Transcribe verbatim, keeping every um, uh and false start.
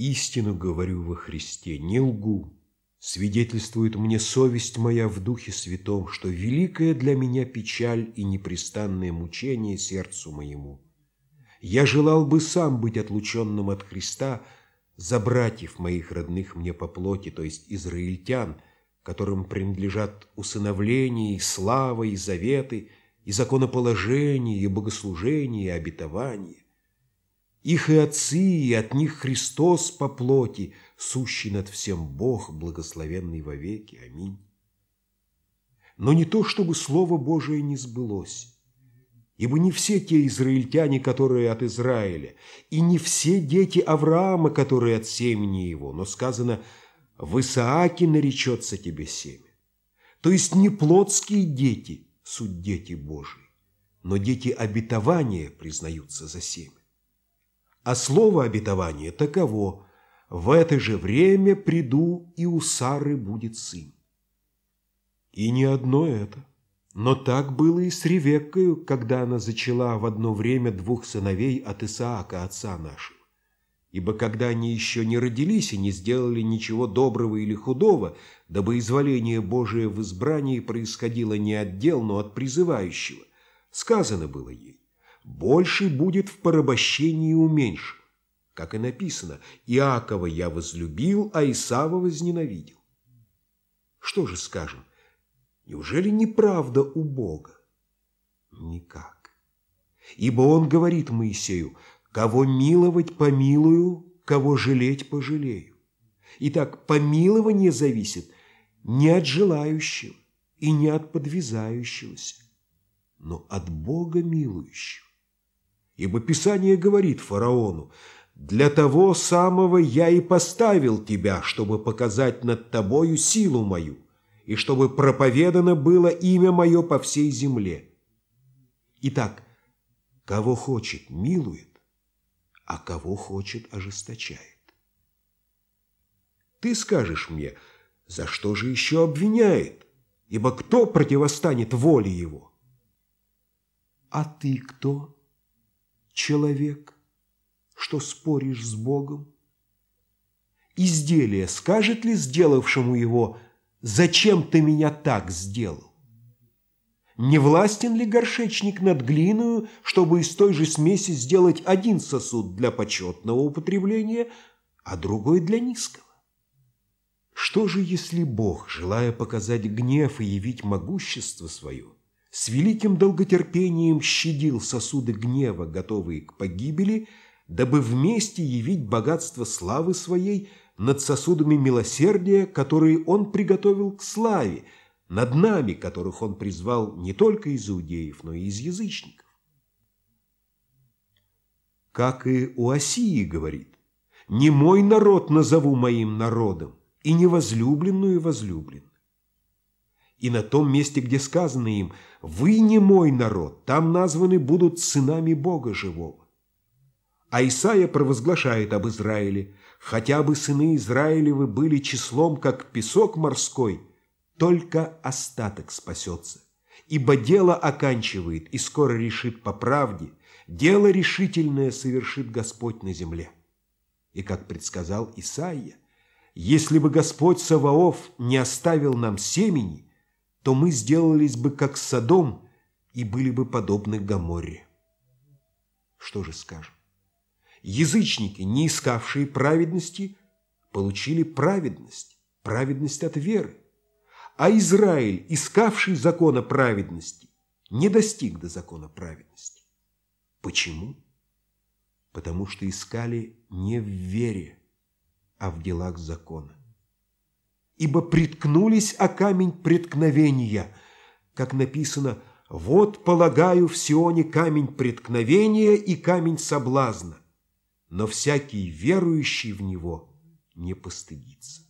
Истину говорю во Христе, не лгу. Свидетельствует мне совесть моя в Духе Святом, что великая для меня печаль и непрестанное мучение сердцу моему. Я желал бы сам быть отлученным от Христа за братьев моих родных мне по плоти, то есть израильтян, которым принадлежат усыновление, и слава, и заветы, и законоположение, и богослужение, и обетование. Их и отцы, и от них Христос по плоти, сущий над всем Бог, благословенный вовеки. Аминь. Но не то, чтобы Слово Божие не сбылось, ибо не все те израильтяне, которые от Израиля, и не все дети Авраама, которые от семени его, но сказано: «В Исааке наречется тебе семя». То есть не плотские дети суть дети Божии, но дети обетования признаются за семя. А слово обетования таково: «В это же время приду, и у Сары будет сын». И не одно это, но так было и с Ревеккою, когда она зачала в одно время двух сыновей от Исаака, отца нашего. Ибо когда они еще не родились и не сделали ничего доброго или худого, дабы изволение Божие в избрании происходило не от дел, но от призывающего, сказано было ей: «Больше будет в порабощении у меньшего». Как и написано: «Иакова я возлюбил, а Исава возненавидел». Что же скажем? Неужели неправда у Бога? Никак. Ибо Он говорит Моисею: «Кого миловать, помилую, кого жалеть, пожалею». Итак, помилование зависит не от желающего и не от подвязающегося, но от Бога милующего. Ибо Писание говорит фараону: «Для того самого я и поставил тебя, чтобы показать над тобою силу мою, и чтобы проповедано было имя мое по всей земле». Итак, кого хочет, милует, а кого хочет, ожесточает. Ты скажешь мне: за что же еще обвиняет? Ибо кто противостанет воле его? А ты кто, человек, что споришь с Богом? Изделие скажет ли сделавшему его: «Зачем ты меня так сделал»? Не властен ли горшечник над глиною, чтобы из той же смеси сделать один сосуд для почетного употребления, а другой для низкого? Что же, если Бог, желая показать гнев и явить могущество свое, с великим долготерпением щадил сосуды гнева, готовые к погибели, дабы вместе явить богатство славы своей над сосудами милосердия, которые Он приготовил к славе, над нами, которых Он призвал не только из иудеев, но и из язычников? Как и у Осии говорит: «Не мой народ назову моим народом, и не возлюбленную возлюблен». И на том месте, где сказано им: «Вы не мой народ», там названы будут сынами Бога живого. А Исаия провозглашает об Израиле: «Хотя бы сыны Израилевы были числом, как песок морской, только остаток спасется. Ибо дело оканчивает и скоро решит по правде, дело решительное совершит Господь на земле». И как предсказал Исаия: «Если бы Господь Саваоф не оставил нам семени, то мы сделались бы как Содом и были бы подобны Гоморре». Что же скажем? Язычники, не искавшие праведности, получили праведность, праведность от веры. А Израиль, искавший закона праведности, не достиг до закона праведности. Почему? Потому что искали не в вере, а в делах закона. Ибо приткнулись о камень преткновения, как написано: «Вот полагаю в Сионе камень преткновения и камень соблазна, но всякий верующий в него не постыдится».